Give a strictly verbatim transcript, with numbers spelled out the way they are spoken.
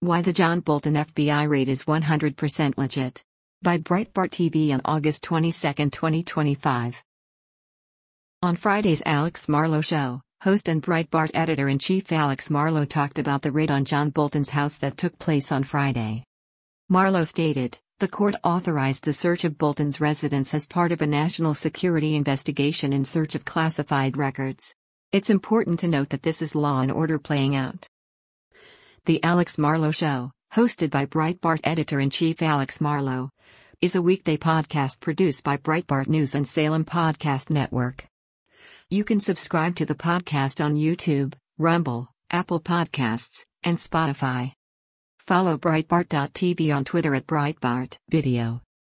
Why the John Bolton F B I raid is one hundred percent legit. By Breitbart T V on August twenty-second, twenty twenty-five. On Friday's Alex Marlow Show, host and Breitbart editor-in-chief Alex Marlow talked about the raid on John Bolton's house that took place on Friday. Marlow stated, "The court authorized the search of Bolton's residence as part of a national security investigation in search of classified records. It's important to note that this is law and order playing out." The Alex Marlow Show, hosted by Breitbart editor-in-chief Alex Marlow, is a weekday podcast produced by Breitbart News and Salem Podcast Network. You can subscribe to the podcast on YouTube, Rumble, Apple Podcasts, and Spotify. Follow Breitbart dot T V on Twitter at Breitbart Video.